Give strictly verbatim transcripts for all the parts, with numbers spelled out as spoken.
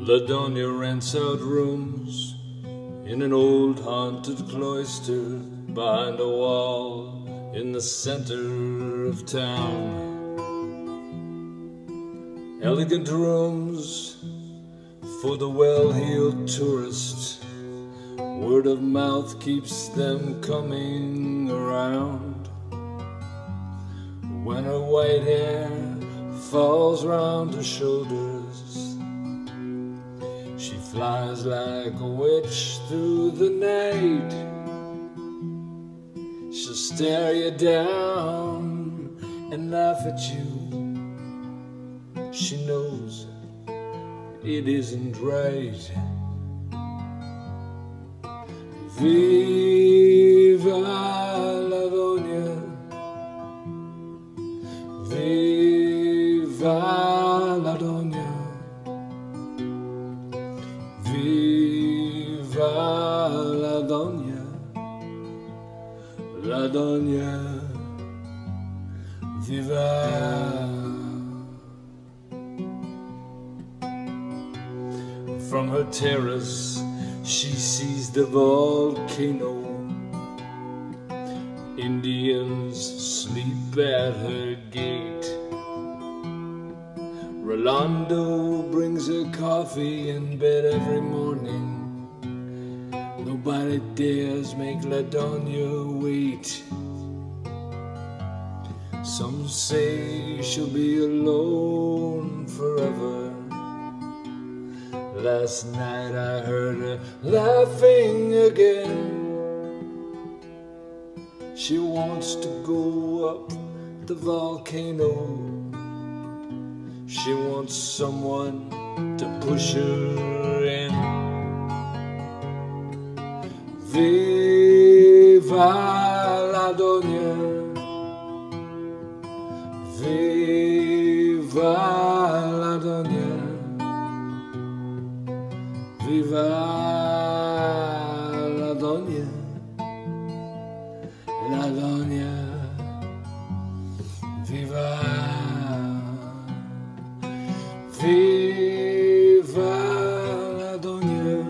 LaDonia rents out rooms in an old haunted cloister behind a wall in the center of town. Elegant rooms for the well-heeled tourist. Word of mouth keeps them coming around. When her white hair falls round her shoulders, she flies like a witch through the night. She'll stare you down and laugh at you. She knows it isn't right. Viva LaDonia, Viva LaDonia, Viva LaDonia, LaDonia, Viva. From her terrace she sees the volcano. Indians sleep at her gate. Rolando brings her coffee in bed every morning. Nobody dares make LaDonia wait. Some say she'll be alone forever. Last night I heard her laughing again. She wants to go up the volcano. She wants someone to push her in. Viva LaDonia, Viva LaDonia, Viva LaDonia, LaDonia, Viva, Viva LaDonia,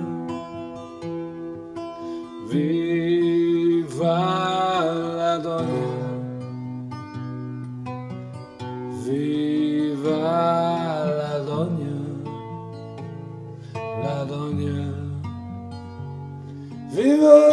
Viva LaDonia, Viva LaDonia, LaDonia, Viva.